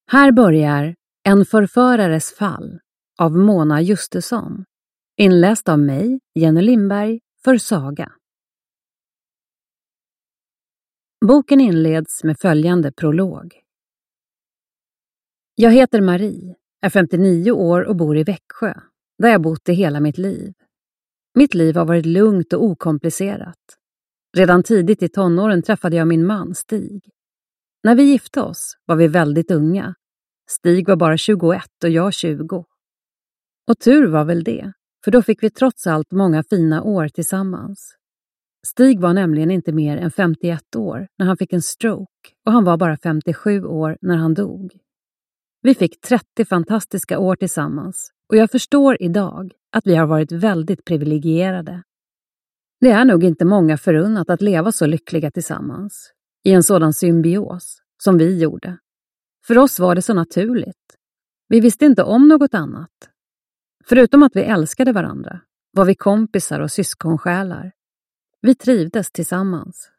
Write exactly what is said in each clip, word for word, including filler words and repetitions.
Här börjar En förförares fall av Mona Justusson, inläst av mig, Jenny Lindberg, för Saga. Boken inleds med följande prolog. Jag heter Marie, är femtionio år och bor i Växjö, där jag bott i hela mitt liv. Mitt liv har varit lugnt och okomplicerat. Redan tidigt i tonåren träffade jag min man Stig. När vi gifte oss var vi väldigt unga. Stig var bara tjugoett och jag tjugo. Och tur var väl det, för då fick vi trots allt många fina år tillsammans. Stig var nämligen inte mer än femtioett år när han fick en stroke och han var bara femtiosju år när han dog. Vi fick trettio fantastiska år tillsammans och jag förstår idag att vi har varit väldigt privilegierade. Det är nog inte många förunnat att leva så lyckliga tillsammans, i en sådan symbios som vi gjorde. För oss var det så naturligt. Vi visste inte om något annat. Förutom att vi älskade varandra var vi kompisar och syskonsjälar. Vi trivdes tillsammans.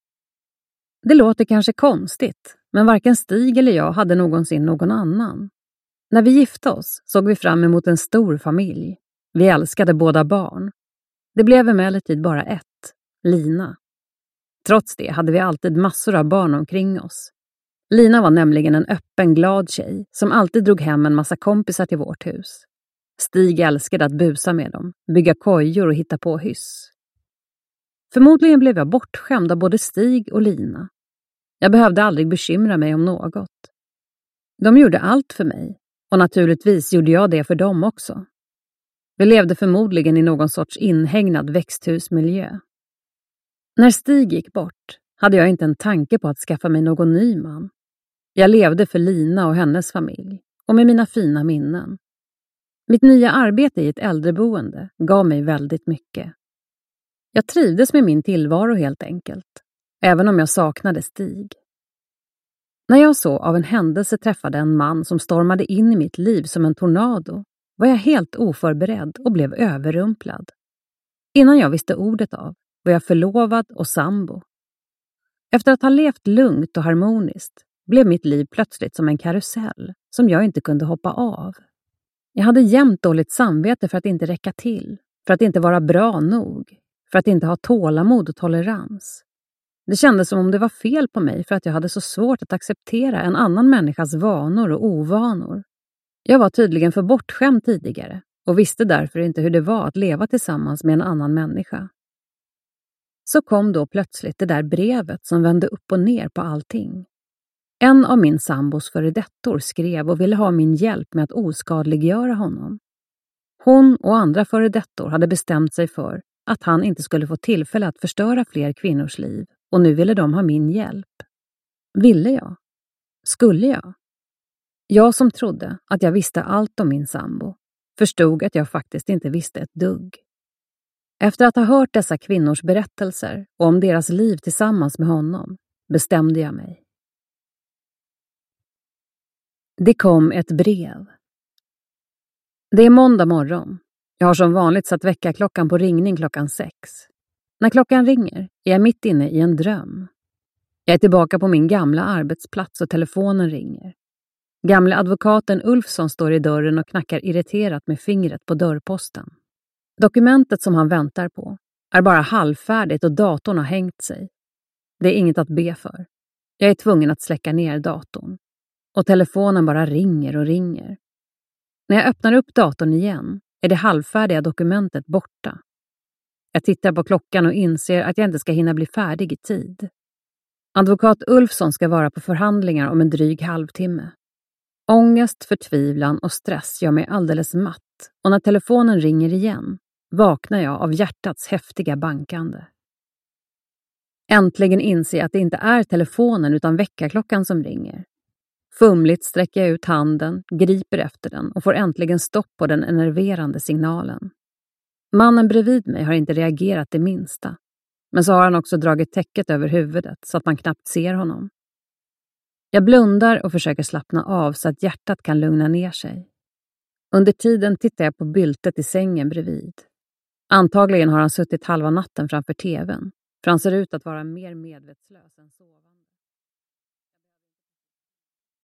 Det låter kanske konstigt, men varken Stig eller jag hade någonsin någon annan. När vi gifte oss såg vi fram emot en stor familj. Vi älskade båda barn. Det blev emellertid bara ett, Lina. Trots det hade vi alltid massor av barn omkring oss. Lina var nämligen en öppen, glad tjej som alltid drog hem en massa kompisar till vårt hus. Stig älskade att busa med dem, bygga kojor och hitta på hyss. Förmodligen blev jag bortskämd av både Stig och Lina. Jag behövde aldrig bekymra mig om något. De gjorde allt för mig och naturligtvis gjorde jag det för dem också. Vi levde förmodligen i någon sorts inhägnad växthusmiljö. När Stig gick bort hade jag inte en tanke på att skaffa mig någon ny man. Jag levde för Lina och hennes familj och med mina fina minnen. Mitt nya arbete i ett äldreboende gav mig väldigt mycket. Jag trivdes med min tillvaro helt enkelt, även om jag saknade Stig. När jag så av en händelse träffade en man som stormade in i mitt liv som en tornado var jag helt oförberedd och blev överrumplad. Innan jag visste ordet av var jag förlovad och sambo. Efter att ha levt lugnt och harmoniskt blev mitt liv plötsligt som en karusell som jag inte kunde hoppa av. Jag hade jämt dåligt samvete för att inte räcka till, för att inte vara bra nog, för att inte ha tålamod och tolerans. Det kändes som om det var fel på mig för att jag hade så svårt att acceptera en annan människas vanor och ovanor. Jag var tydligen för bortskämd tidigare och visste därför inte hur det var att leva tillsammans med en annan människa. Så kom då plötsligt det där brevet som vände upp och ner på allting. En av min sambos föredettor skrev och ville ha min hjälp med att oskadliggöra honom. Hon och andra föredettor hade bestämt sig för att han inte skulle få tillfälle att förstöra fler kvinnors liv och nu ville de ha min hjälp. Ville jag? Skulle jag? Jag som trodde att jag visste allt om min sambo förstod att jag faktiskt inte visste ett dugg. Efter att ha hört dessa kvinnors berättelser och om deras liv tillsammans med honom bestämde jag mig. Det kom ett brev. Det är måndag morgon. Jag har som vanligt satt väckarklockan på ringning klockan sex. När klockan ringer är jag mitt inne i en dröm. Jag är tillbaka på min gamla arbetsplats och telefonen ringer. Gamla advokaten Ulfsson står i dörren och knackar irriterat med fingret på dörrposten. Dokumentet som han väntar på är bara halvfärdigt och datorn har hängt sig. Det är inget att be för. Jag är tvungen att släcka ner datorn. Och telefonen bara ringer och ringer. När jag öppnar upp datorn igen är det halvfärdiga dokumentet borta. Jag tittar på klockan och inser att jag inte ska hinna bli färdig i tid. Advokat Ulfsson ska vara på förhandlingar om en dryg halvtimme. Ångest, förtvivlan och stress gör mig alldeles matt och när telefonen ringer igen vaknar jag av hjärtats häftiga bankande. Äntligen inser jag att det inte är telefonen utan väckarklockan som ringer. Fumligt sträcker jag ut handen, griper efter den och får äntligen stopp på den enerverande signalen. Mannen bredvid mig har inte reagerat det minsta, men så har han också dragit täcket över huvudet så att man knappt ser honom. Jag blundar och försöker slappna av så att hjärtat kan lugna ner sig. Under tiden tittar jag på byltet i sängen bredvid. Antagligen har han suttit halva natten framför tvn, för han ser ut att vara mer medvetslös än sovande.